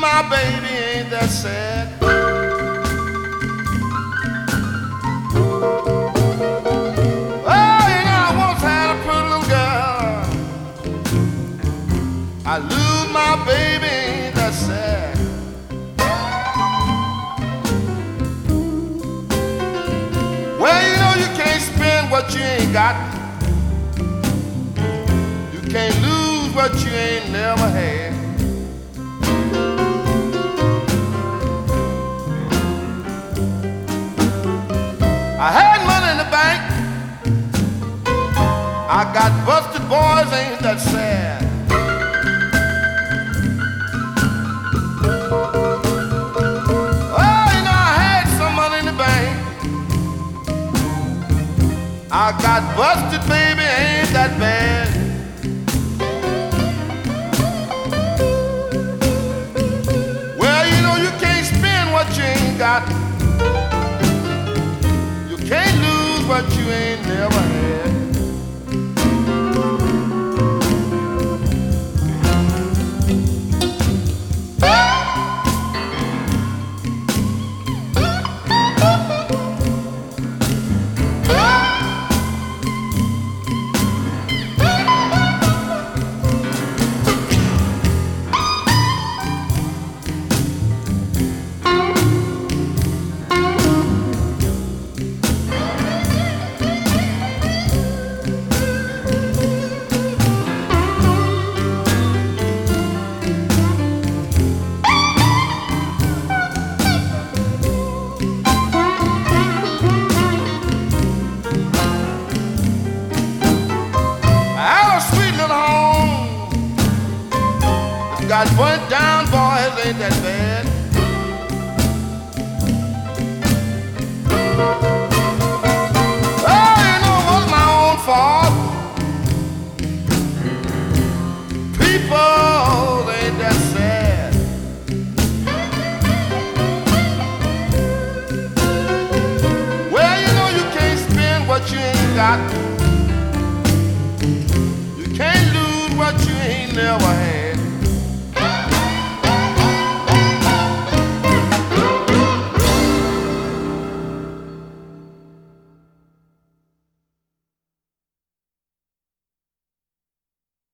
my baby, ain't that sad? Oh, you know, I once had a pretty little girl. I lose my baby, ain't that sad? Well, you know, you can't spend what you ain't got. You can't lose what you ain't never had. I had money in the bank. I got busted, boys, ain't that sad? Oh, you know, I had some money in the bank. I got busted, baby, ain't that bad? Well, you know, you can't spend what you ain't got. You can't lose what you ain't never had. Got burnt down, boys, ain't that bad? Oh, you know, it was my own fault. People, ain't that sad? Well, you know, you can't spend what you ain't got. You can't lose what you ain't never had.